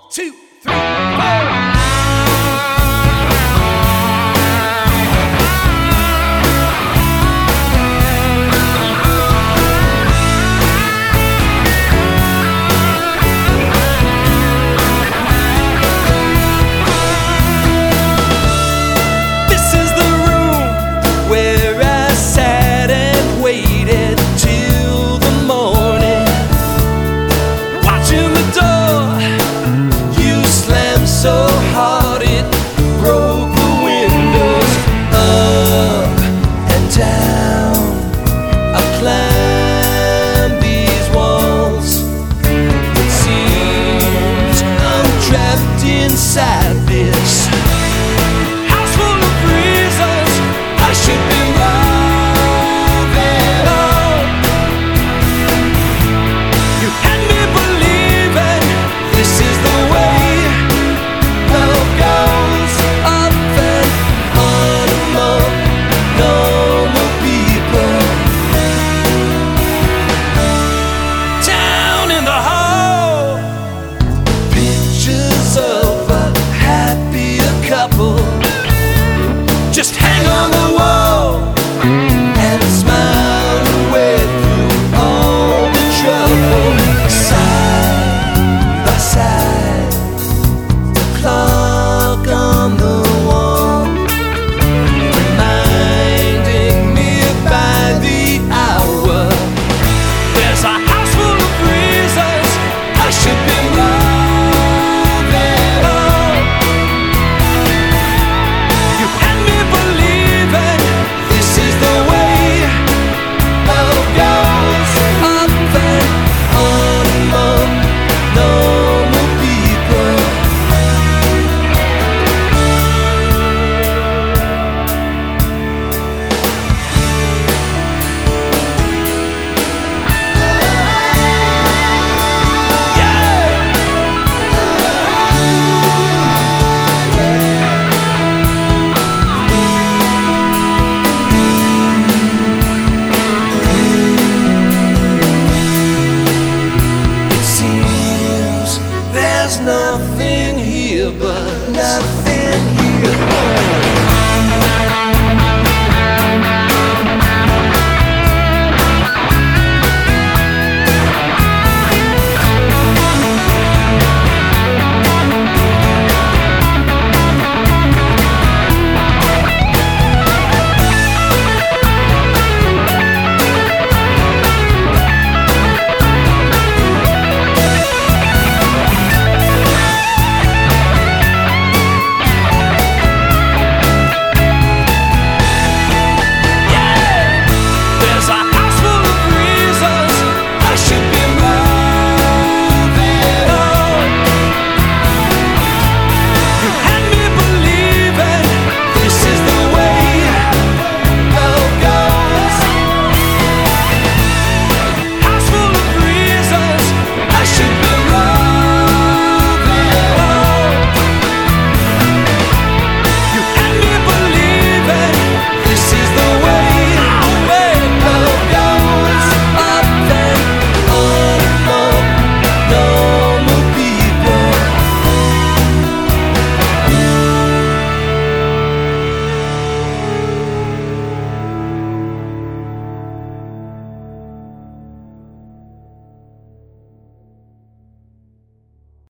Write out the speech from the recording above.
2, 3, 4. So hard it broke the windows. Up and down I climbed these walls. It seems I'm trapped inside this house full of prisons. I should be moving on. You had me believing this is the way just hang on the wall and smile away through all the trouble. Side by side, the clock on the wall, reminding me by the hour. There's a house full of prisons. I should be moving on. You had me believing this is the way love goes. Up and on among normal people. There's nothing here but nothing.